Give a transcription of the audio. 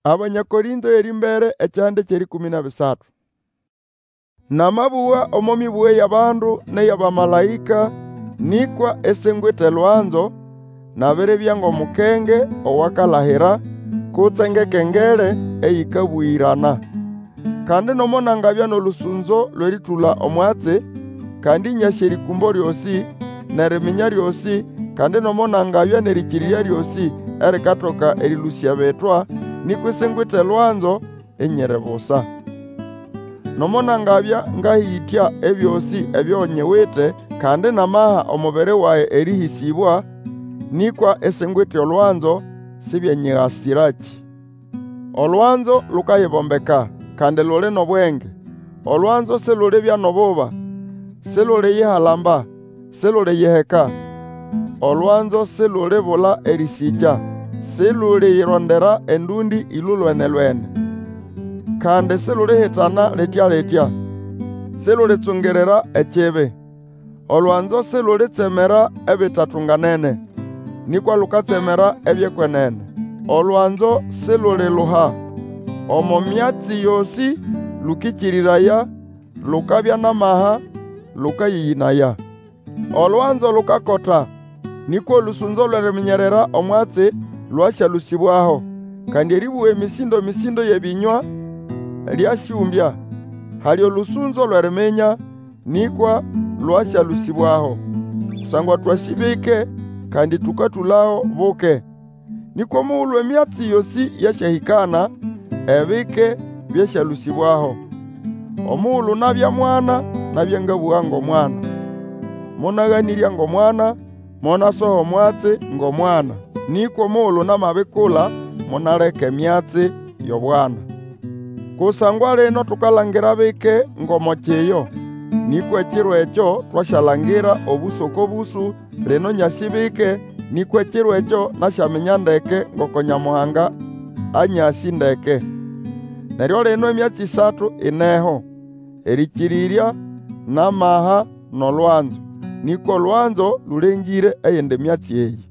Abanyakorinto erimbere ekyande kyeri 13. Namabuwa omomibuwe y'abandu n'ey'abamalayika nikwa esengwete lwanzo nabere byango mukenge owakalahira kutsengekengere eyikabwirana. Kandi nomonangabya n'olusunzo lweritula omwatsi kandi nyasya erikumbo lyosi neriminya lyosi kandi nomonangabya n'erikirirya lyosi erikatoka erilusya betwa nikwa esengwete lwanzo enyere busa. Nomonangabya ngahitya ebyosi ebyonyiwite kandi namaha omubere waye erihisibwa nikwa esengwete olwanzo sibyenyighasiraki. Olwanzo lukayibombeka kandi luli nobwenge. Olwanzo siluli byanobuba, siluli yihalamba, siluli yiheka. Olwanzo siluli bula erisikya, siluli yirondera endundi ilulwenelwene. Kandi siluli hitana litya, siluli tsungerera ekibi. Olwanzo siluli tsemera ebitatunganene, nikwa lukatsemera ebyekwenene. Olwanzo siluli luha. Omo myatsi yosi lukikiriraya, lukabya namaha, lukayiyinaya. Olwanzo lukakota, nikwa olusunzo lweriminyerera omwatsi lwasyalusibwaho. Kandi eribuwa emisindo yebinywa lyasyumbya. Hali olusunzo lweriminya, nikwa lwasyalusibwaho. Kusangwa twasibike kandi tukatulaho buke. Nikwa muulu emyatsi yosi yasyahikana, ebike byasyalusibwaho. Omuulu nabya mwana, nabya ngabuwa ng'omwana. Monaghanirya ng'omwana, monasoha omwatsi ng'omwana. Nikwa omuulu namabikula, monaleka emyatsi y'obwana. Kusangwa lino tukalangira bike ng'omokyeyo. Nikwa ekiro ekyo twasyalangira obusu k'obusu lino nyasibike, nikwa ekiro ekyo nasyaminya ndeke ngoko Nyamuhanga anyasi ndeke. Neryo lino emyatsi 3 ineho, erikirirya namaha n'olwanzo. Nikwa olwanzo lulengire eyindi myatsi eyi.